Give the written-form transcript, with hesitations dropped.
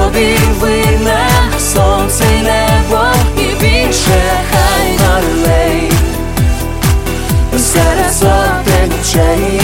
тобі винна, сонце й небо і більше хай налей серед сотень очей.